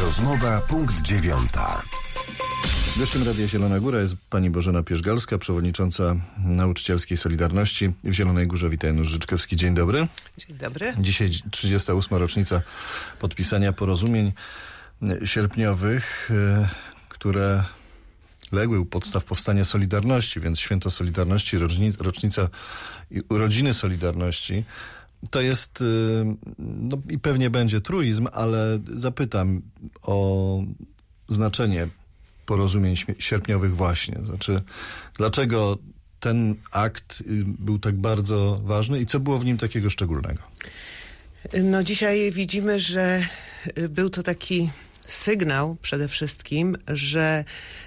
Rozmowa punkt 9. Gościem Radia Zielona Góra jest pani Bożena Pierzgalska, przewodnicząca Nauczycielskiej Solidarności w Zielonej Górze. Witaj, Janusz Życzkowski. Dzień dobry. Dzień dobry. Dzisiaj 38. rocznica podpisania porozumień sierpniowych, które legły u podstaw powstania Solidarności, więc Święto Solidarności, rocznica urodziny Solidarności. To jest, no i pewnie będzie truizm, ale zapytam o znaczenie porozumień sierpniowych właśnie. Znaczy, dlaczego ten akt był tak bardzo ważny i co było w nim takiego szczególnego? No dzisiaj widzimy, że był to taki sygnał przede wszystkim, że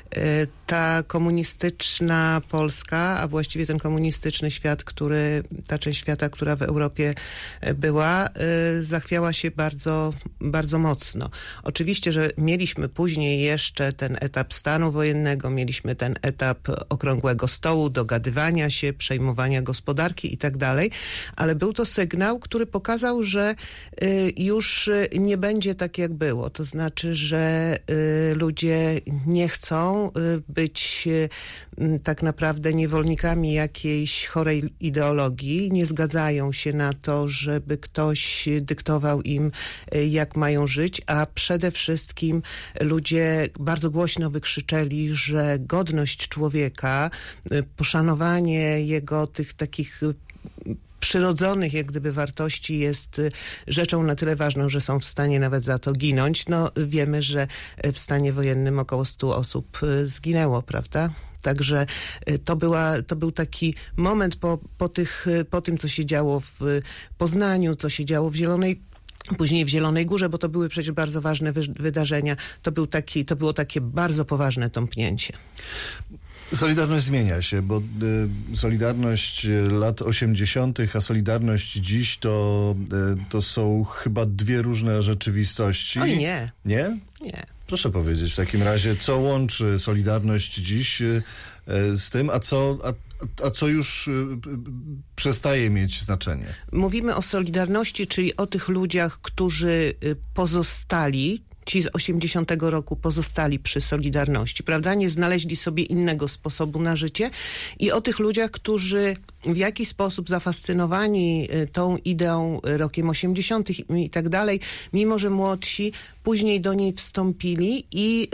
ta komunistyczna Polska, a właściwie ten komunistyczny świat, ta część świata, która w Europie była, zachwiała się bardzo, bardzo mocno. Oczywiście, że mieliśmy później jeszcze ten etap stanu wojennego, mieliśmy ten etap okrągłego stołu, dogadywania się, przejmowania gospodarki i tak dalej, ale był to sygnał, który pokazał, że już nie będzie tak, jak było. To znaczy, że ludzie nie chcą być tak naprawdę niewolnikami jakiejś chorej ideologii, nie zgadzają się na to, żeby ktoś dyktował im, jak mają żyć, a przede wszystkim ludzie bardzo głośno wykrzyczeli, że godność człowieka, poszanowanie jego tych takich przyrodzonych jak gdyby wartości jest rzeczą na tyle ważną, że są w stanie nawet za to ginąć. No wiemy, że w stanie wojennym około 100 osób zginęło, prawda? Także to był taki moment po tym, co się działo w Poznaniu, co się działo później w Zielonej Górze, bo to były przecież bardzo ważne wydarzenia. To było takie bardzo poważne tąpnięcie. Solidarność zmienia się, bo Solidarność lat 80., a Solidarność dziś to są chyba dwie różne rzeczywistości. Oj nie. Nie? Nie. Proszę powiedzieć w takim razie, co łączy Solidarność dziś z tym, a co już przestaje mieć znaczenie? Mówimy o Solidarności, czyli o tych ludziach, którzy pozostali, ci z 80 roku pozostali przy Solidarności, prawda? Nie znaleźli sobie innego sposobu na życie i o tych ludziach, którzy w jakiś sposób zafascynowani tą ideą rokiem 80 i tak dalej, mimo że młodsi, później do niej wstąpili i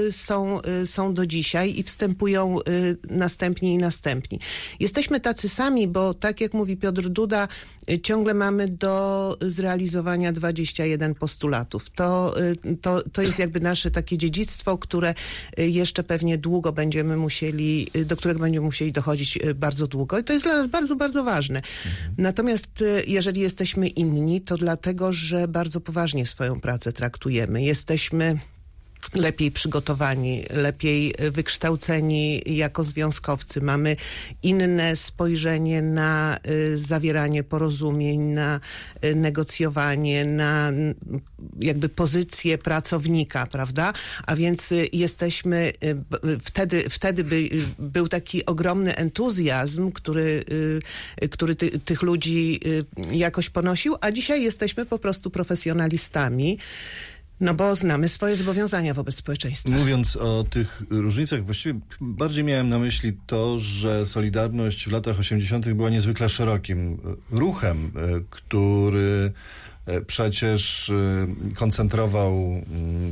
są do dzisiaj i wstępują następni i następni. Jesteśmy tacy sami, bo tak jak mówi Piotr Duda, ciągle mamy do zrealizowania 21 postulatów. To jest jakby nasze takie dziedzictwo, które jeszcze pewnie długo do którego będziemy musieli dochodzić bardzo długo i to jest dla nas bardzo, bardzo ważne. Natomiast jeżeli jesteśmy inni, to dlatego, że bardzo poważnie swoją pracę traktujemy. Jesteśmy lepiej przygotowani, lepiej wykształceni jako związkowcy. Mamy inne spojrzenie na zawieranie porozumień, na negocjowanie, na jakby pozycję pracownika, prawda? A więc jesteśmy, wtedy był taki ogromny entuzjazm, który tych ludzi jakoś ponosił, a dzisiaj jesteśmy po prostu profesjonalistami. No bo znamy swoje zobowiązania wobec społeczeństwa. Mówiąc o tych różnicach, właściwie bardziej miałem na myśli to, że Solidarność w latach 80. była niezwykle szerokim ruchem, który przecież koncentrował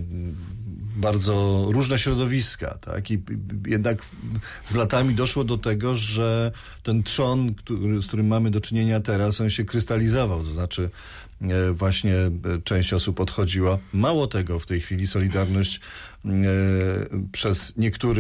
bardzo różne środowiska, tak? I jednak z latami doszło do tego, że ten trzon, z którym mamy do czynienia teraz, on się krystalizował, to znaczy właśnie część osób odchodziła. Mało tego, w tej chwili Solidarność przez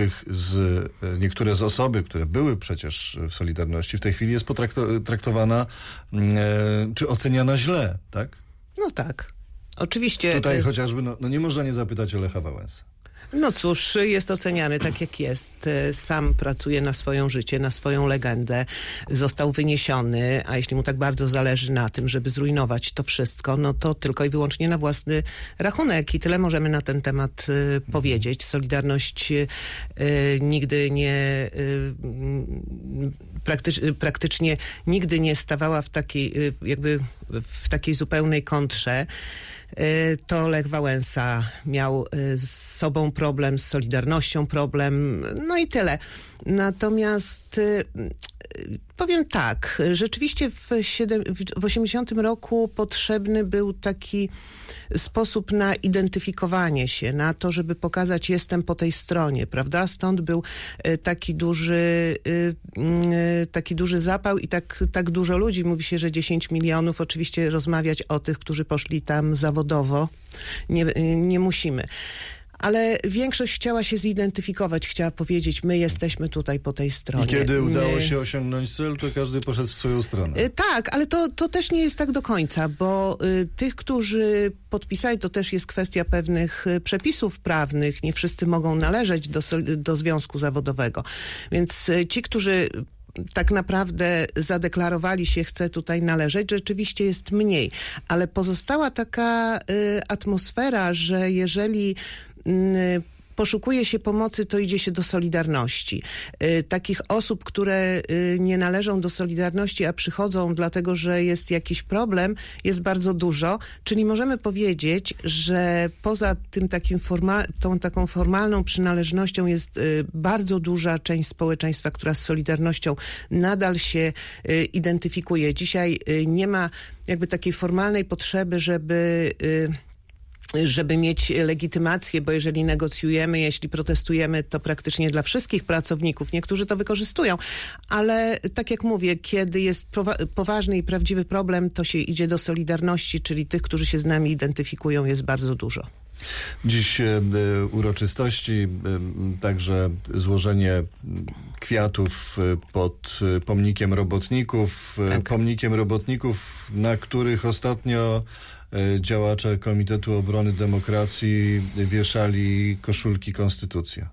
niektóre z osoby, które były przecież w Solidarności, w tej chwili jest potraktowana czy oceniana źle, tak? No tak. Oczywiście. Tutaj chociażby, no nie można nie zapytać o Lecha Wałęsę. No cóż, jest oceniany tak jak jest. Sam pracuje na swoją życie, na swoją legendę. Został wyniesiony, a jeśli mu tak bardzo zależy na tym, żeby zrujnować to wszystko, no to tylko i wyłącznie na własny rachunek. I tyle możemy na ten temat powiedzieć. Solidarność nigdy nie praktycznie nigdy nie stawała w takiej, jakby w takiej zupełnej kontrze, to Lech Wałęsa miał z sobą problem, z Solidarnością problem, no i tyle. Natomiast powiem tak, rzeczywiście w 80 roku potrzebny był taki sposób na identyfikowanie się, na to, żeby pokazać, jestem po tej stronie, prawda? Stąd był taki duży zapał i tak dużo ludzi. Mówi się, że 10 milionów. Oczywiście rozmawiać o tych, którzy poszli tam zawodowo nie musimy. Ale większość chciała się zidentyfikować, chciała powiedzieć, my jesteśmy tutaj po tej stronie. I kiedy udało się osiągnąć cel, to każdy poszedł w swoją stronę. Tak, ale to też nie jest tak do końca, bo tych, którzy podpisali, to też jest kwestia pewnych przepisów prawnych. Nie wszyscy mogą należeć do związku zawodowego. Więc ci, którzy tak naprawdę zadeklarowali się, chce tutaj należeć, rzeczywiście jest mniej. Ale pozostała taka atmosfera, że jeżeli poszukuje się pomocy, to idzie się do Solidarności. Takich osób, które nie należą do Solidarności, a przychodzą dlatego, że jest jakiś problem, jest bardzo dużo. Czyli możemy powiedzieć, że poza tym tą taką formalną przynależnością jest bardzo duża część społeczeństwa, która z Solidarnością nadal się identyfikuje. Dzisiaj nie ma jakby takiej formalnej potrzeby, żeby mieć legitymację, bo jeżeli negocjujemy, jeśli protestujemy, to praktycznie dla wszystkich pracowników. Niektórzy to wykorzystują, ale tak jak mówię, kiedy jest poważny i prawdziwy problem, to się idzie do Solidarności, czyli tych, którzy się z nami identyfikują, jest bardzo dużo. Dziś uroczystości, także złożenie kwiatów pod pomnikiem robotników, tak. Pomnikiem robotników, na których ostatnio działacze Komitetu Obrony Demokracji wieszali koszulki Konstytucja.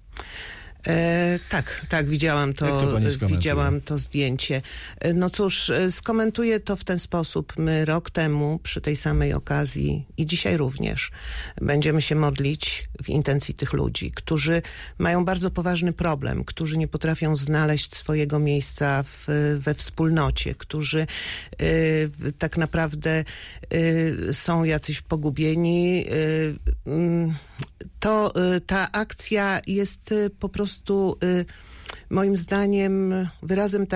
Tak, widziałam to zdjęcie. No cóż, skomentuję to w ten sposób. My rok temu przy tej samej okazji i dzisiaj również będziemy się modlić w intencji tych ludzi, którzy mają bardzo poważny problem, którzy nie potrafią znaleźć swojego miejsca we wspólnocie, którzy tak naprawdę są jacyś pogubieni. Ta akcja jest po prostu moim zdaniem wyrazem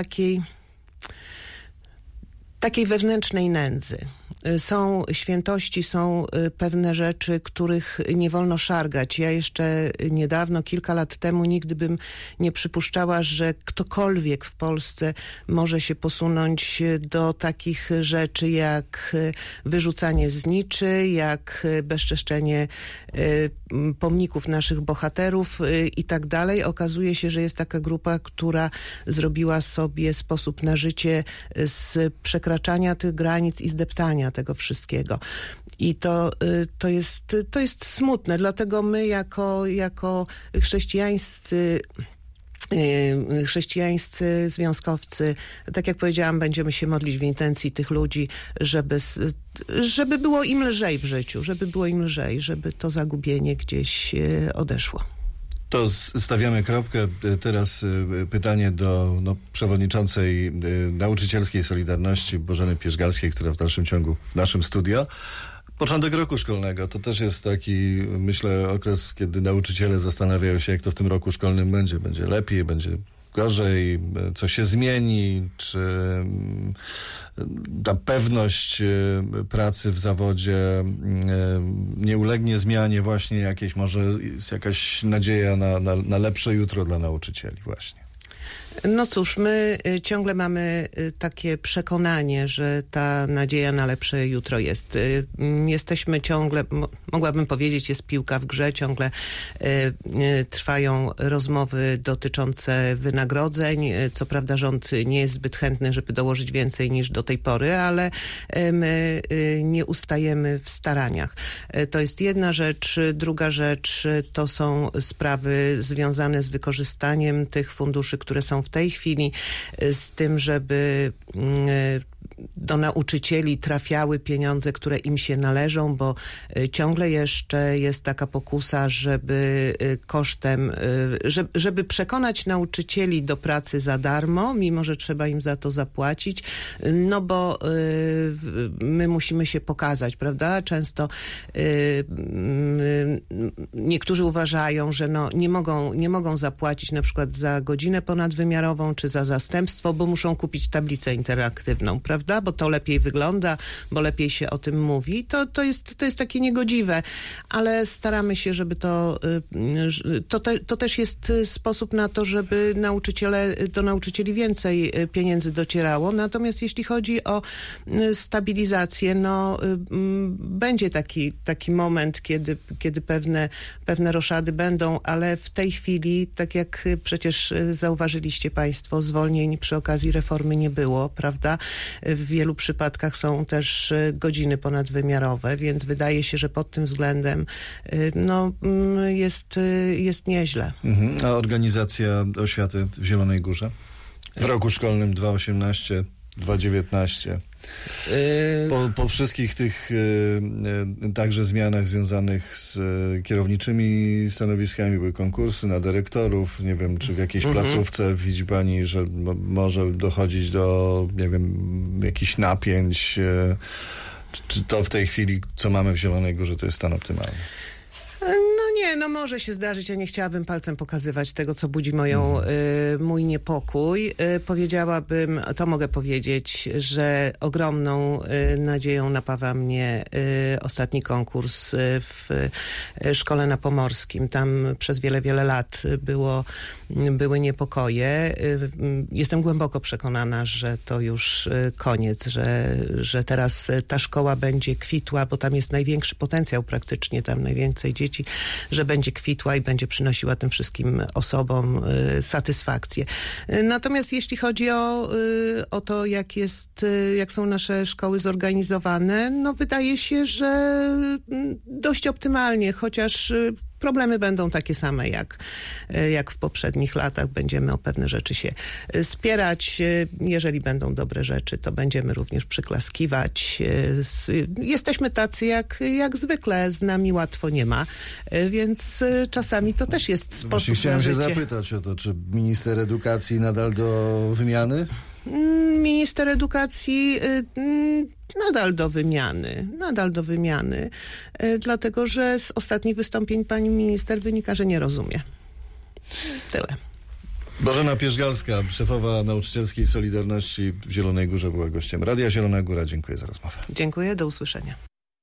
takiej wewnętrznej nędzy. Są świętości, są pewne rzeczy, których nie wolno szargać. Ja jeszcze niedawno, kilka lat temu, nigdy bym nie przypuszczała, że ktokolwiek w Polsce może się posunąć do takich rzeczy jak wyrzucanie zniczy, jak bezczeszczenie pomników naszych bohaterów i tak dalej. Okazuje się, że jest taka grupa, która zrobiła sobie sposób na życie z przekraczania tych granic i zdeptania tego wszystkiego. I to jest smutne, dlatego my jako chrześcijańscy związkowcy, tak jak powiedziałam, będziemy się modlić w intencji tych ludzi, żeby było im lżej w życiu, żeby to zagubienie gdzieś odeszło. To stawiamy kropkę. Teraz pytanie do przewodniczącej Nauczycielskiej Solidarności Bożeny Pierzgalskiej, która w dalszym ciągu w naszym studio. Początek roku szkolnego to też jest taki, myślę, okres, kiedy nauczyciele zastanawiają się, jak to w tym roku szkolnym będzie. Będzie lepiej, będzie gorzej, co się zmieni, czy ta pewność pracy w zawodzie nie ulegnie zmianie właśnie jakiejś, może jest jakaś nadzieja na lepsze jutro dla nauczycieli właśnie. No cóż, my ciągle mamy takie przekonanie, że ta nadzieja na lepsze jutro jest. Jesteśmy ciągle, mogłabym powiedzieć, jest piłka w grze, ciągle trwają rozmowy dotyczące wynagrodzeń. Co prawda rząd nie jest zbyt chętny, żeby dołożyć więcej niż do tej pory, ale my nie ustajemy w staraniach. To jest jedna rzecz. Druga rzecz to są sprawy związane z wykorzystaniem tych funduszy, które są w tej chwili, z tym, żeby do nauczycieli trafiały pieniądze, które im się należą, bo ciągle jeszcze jest taka pokusa, żeby kosztem, żeby przekonać nauczycieli do pracy za darmo, mimo że trzeba im za to zapłacić, no bo my musimy się pokazać, prawda? Często niektórzy uważają, że no nie mogą zapłacić na przykład za godzinę ponadwymiarową czy za zastępstwo, bo muszą kupić tablicę interaktywną, prawda? Bo to lepiej wygląda, bo lepiej się o tym mówi. To jest takie niegodziwe, ale staramy się, żeby to też jest sposób na to, żeby do nauczycieli więcej pieniędzy docierało. Natomiast jeśli chodzi o stabilizację, no będzie taki moment, kiedy pewne roszady będą, ale w tej chwili, tak jak przecież zauważyliście państwo, zwolnień przy okazji reformy nie było, prawda? W wielu przypadkach są też godziny ponadwymiarowe, więc wydaje się, że pod tym względem no, jest nieźle. A organizacja oświaty w Zielonej Górze? W roku szkolnym 2018, 2019. Po wszystkich tych także zmianach związanych z kierowniczymi stanowiskami były konkursy na dyrektorów. Nie wiem, czy w jakiejś placówce widzi pani, że może dochodzić do, nie wiem, jakichś napięć. Czy to w tej chwili, co mamy w Zielonej Górze, to jest stan optymalny? No może się zdarzyć, ja nie chciałabym palcem pokazywać tego, co budzi mój niepokój. Powiedziałabym, to mogę powiedzieć, że ogromną nadzieją napawa mnie ostatni konkurs w szkole na Pomorskim. Tam przez wiele lat były niepokoje. Jestem głęboko przekonana, że to już koniec, że teraz ta szkoła będzie kwitła, bo tam jest największy potencjał praktycznie, tam najwięcej dzieci, że będzie kwitła i będzie przynosiła tym wszystkim osobom satysfakcję. Natomiast jeśli chodzi o to, jak są nasze szkoły zorganizowane, no wydaje się, że dość optymalnie, chociaż problemy będą takie same jak w poprzednich latach. Będziemy o pewne rzeczy się spierać. Jeżeli będą dobre rzeczy, to będziemy również przyklaskiwać. Jesteśmy tacy jak zwykle. Z nami łatwo nie ma. Więc czasami to też jest sposób Chciałem się zapytać o to, czy minister edukacji nadal do wymiany? Minister edukacji nadal do wymiany, dlatego że z ostatnich wystąpień pani minister wynika, że nie rozumie. Tyle. Bożena Pierzgalska, szefowa Nauczycielskiej Solidarności w Zielonej Górze, była gościem Radia Zielona Góra. Dziękuję za rozmowę. Dziękuję, do usłyszenia.